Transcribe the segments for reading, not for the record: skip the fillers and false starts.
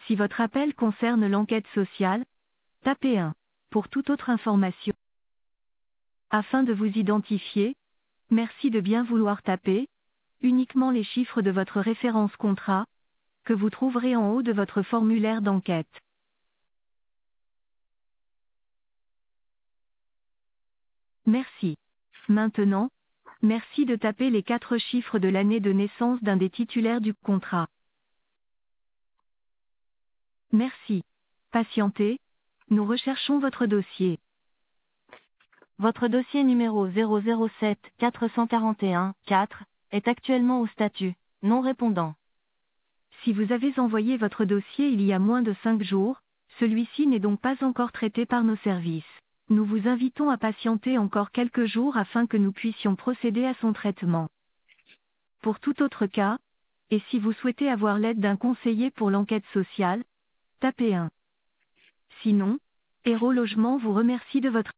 Si votre appel concerne l'enquête sociale, tapez 1. Pour toute autre information. Afin de vous identifier, merci de bien vouloir taper uniquement les chiffres de votre référence contrat, que vous trouverez en haut de votre formulaire d'enquête. Merci. Maintenant, merci de taper les 4 chiffres de l'année de naissance d'un des titulaires du contrat. Merci. Patientez, nous recherchons votre dossier. Votre dossier numéro 007 441 4 est actuellement au statut non répondant. Si vous avez envoyé votre dossier il y a moins de 5 jours, celui-ci n'est donc pas encore traité par nos services. Nous vous invitons à patienter encore quelques jours afin que nous puissions procéder à son traitement. Pour tout autre cas, et si vous souhaitez avoir l'aide d'un conseiller pour l'enquête sociale, tapez 1. Sinon, Hero Logement vous remercie de votre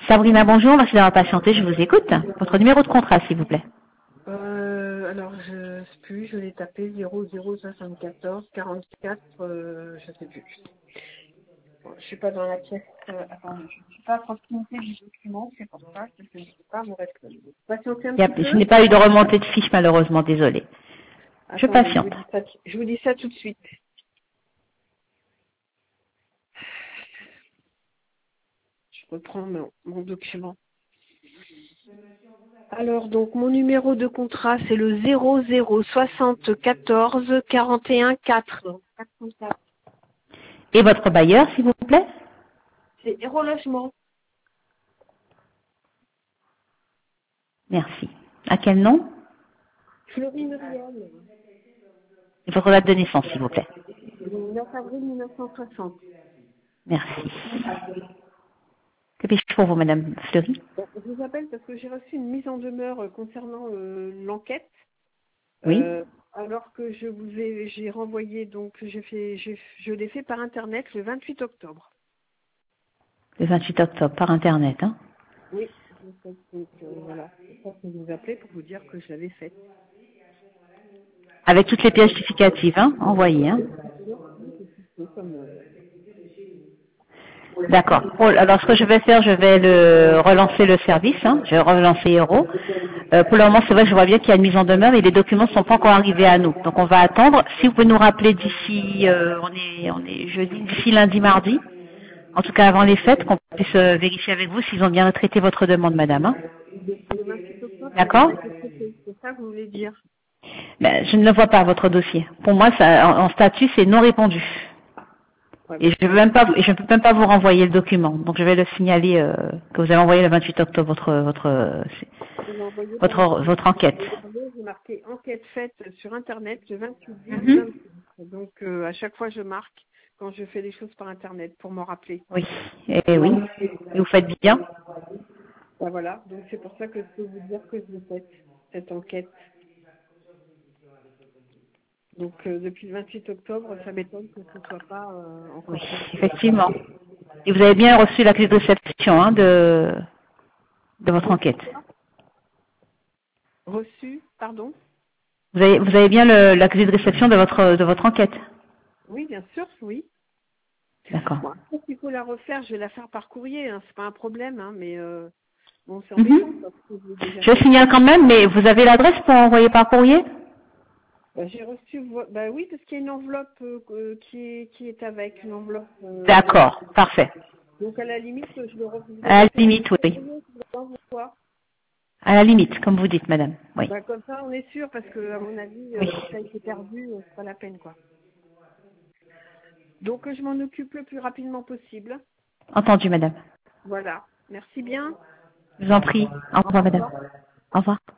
Sabrina, bonjour, merci d'avoir patienté, je vous écoute. Votre numéro de contrat, s'il vous plaît. Alors, je sais plus, je l'ai tapé 0074 44, je sais plus. Bon, je suis pas dans la pièce. Attendez, je ne suis pas à proximité du document, c'est pour ça que je ne sais pas vous répondre. Patientez un petit Je peu. n'ai pas eu de remontée de fiche, malheureusement, désolée. Je Attendez, patiente. je vous dis ça tout de suite. Je reprends mon document. Alors, donc, mon numéro de contrat, c'est le 0074 41 4. 404. Et votre bailleur, s'il vous plaît? C'est Hérologement. Merci. À quel nom? Fleury Muriel. Et votre date de naissance, s'il vous plaît. Le 9 avril 1960. Merci. Que puis-je pour vous, Madame Fleury? Bon, je vous appelle parce que j'ai reçu une mise en demeure concernant l'enquête. Oui. Alors que j'ai renvoyé, donc je l'ai fait par internet le 28 octobre. Le 28 octobre, par Internet, hein? Oui, donc voilà. C'est pour ça que je vous appelais pour vous dire que je l'avais faite. Avec toutes les pièces justificatives, hein? Envoyées, hein? C'est comme, D'accord. Alors, ce que je vais faire, je vais relancer le service, hein? Je vais relancer Hero. Pour le moment, c'est vrai que je vois bien qu'il y a une mise en demeure, mais les documents ne sont pas encore arrivés à nous. Donc, on va attendre. Si vous pouvez nous rappeler d'ici, on est jeudi, d'ici lundi, mardi. En tout cas, avant les fêtes, qu'on puisse vérifier avec vous s'ils ont bien traité votre demande, madame, hein? le 28 octobre, D'accord? c'est ça que vous voulez dire. Ben, je ne le vois pas, votre dossier. Pour moi, ça, en statut, c'est non répondu. Ouais, Et je ne peux même pas, je peux même pas vous renvoyer le document. Donc, je vais le signaler que vous avez envoyé le 28 octobre votre enquête. j'ai marqué enquête faite sur internet le 28 Mhm. 26. Donc à chaque fois je marque quand je fais des choses par internet pour m'en rappeler. Oui. Et oui. Et vous faites bien. Ben voilà, donc c'est pour ça que je peux vous dire que je l'ai faite, cette enquête. Donc depuis le 28 octobre, ça m'étonne que ce ne soit pas Oui, encore fait. effectivement. Et vous avez bien reçu la clé de réception, hein, de votre enquête. Reçu, pardon? Vous avez bien la clé de réception de votre enquête. Oui, bien sûr, oui. D'accord. Bon, après, s'il faut la refaire, je vais la faire par courrier, hein, c'est pas un problème, hein, mais bon, c'est embêtant parce que je l'ai déjà Je fait. signale quand même, mais vous avez l'adresse pour envoyer par courrier? J'ai reçu, bah oui, parce qu'il y a une enveloppe qui est avec une enveloppe. D'accord, parfait. Donc à la limite, je le À la limite, oui. revois. À la limite, comme vous dites, madame. Oui. Bah, comme ça, on est sûr, parce que à mon avis, Oui. si ça a été perdu, c'est pas la peine, quoi. Donc je m'en occupe le plus rapidement possible. Entendu, madame. Voilà. Merci bien. Je vous en prie. Au revoir, madame. Au revoir.